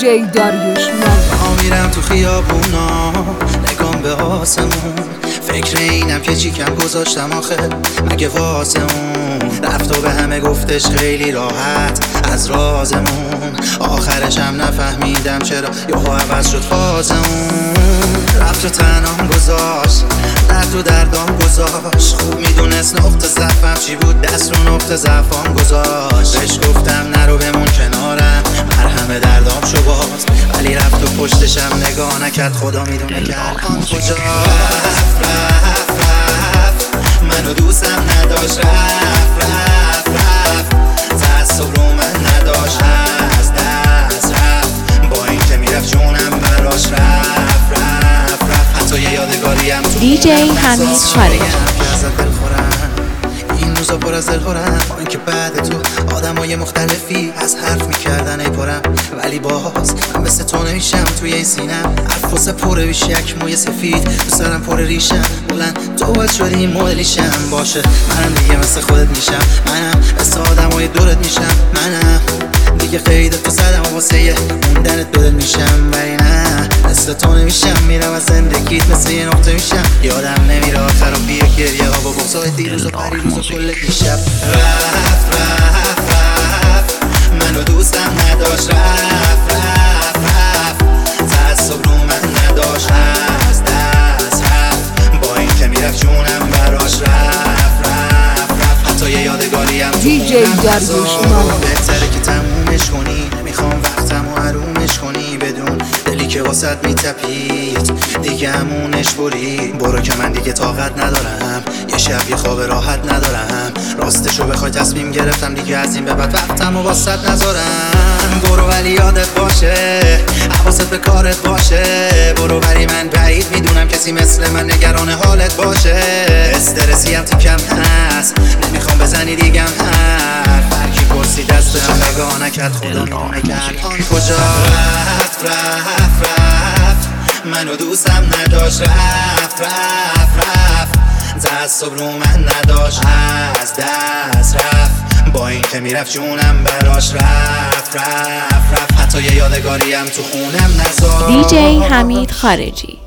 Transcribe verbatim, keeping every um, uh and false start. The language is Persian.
جی داریوش ما میرم تو خیابونا نگام به آسمون، فکر اینم که چی کم گذاشتم آخه مگه واسه اون. رفت و به همه گفتش خیلی راحت از رازمون، آخرش هم نفهمیدم چرا یهو عوض شد فازمون. رفت و تنهام گذاشت، درد و دردام گذاشت، خوب میدونست نقطه ضعفم چی بود، دست رو نقطه ضعفام گذاشت. بهش گفتم نرو بمون کنارم، مرهم دردام شو باز، ولی رفت و پشتشم نگاه نکرد، خدا میدونه که الان کجا. رفت رفت رفت منو دوستم نداشت، رفت رفت رفت تعصب رو من نداشت، از دست رفت با این که میرفت جونم براش، رفت رفت رفت حتی یه یادگاریم تو دی جی حمید خارجی. این روزا پر از دلخورم، با اینکه بعد تو آدمای مختلفی از حرف میکردن ای پرم، ولی باز من مثل تو نمیشم توی این سینم. حرف واسه پره بیش یک موی سفید، تو سرم پر ریشم بلند، تو باید شدی این مدلیشم. باشه منم دیگه مثل خودت میشم، منم مثل آدمای دورت میشم، منم دیگه قید تو زدم و واسه یه موندنت بدل میشم، ولی نه مثل تو نمیشم. میرم از زندگیت مثل یه نقطه میشم، یادم نمیره آخر و بیه گریه ها با بغضای دیروز و پریروز و کل دیشب. رفت رفت رفت منو دوستم نداشت، رفت رفت رفت تعصب رو من نداشت، از دست رفت با این که میرفت جونم براش، رفت رفت رفت حتی یه یادگاریم تو دی جی داریوش. بهتره که تمومش کنی، نمیخوام وقتم و حرومش کنی، بدون دلی که واسط میتپید دیگه همونش بری. برو که من دیگه طاقت ندارم، یه شب یه خواب راحت ندارم، راستشو بخوای تصمیم گرفتم دیگه از این به بعد وقتم و واسط نذارم. برو ولی یادت باشه، حواست به کارت باشه، برو ولی من بعید میدونم کسی مثل من نگران حالت باشه. استرسی هم تیکم هست، نمیخوام بزنی دیگم حرف، هرکی پرسی دستشو نگاه نکرد، خدا میدونه که الان کجا. رفت رفت رفت منو دوستم نداشت، رفت رفت رفت تعصب رو من نداشت، از دست رفت با این که میرفت جونم براش، رفت رفت رفت حتی یه یادگاریم تو خونم نذاشت. دی جی حمید خارجی.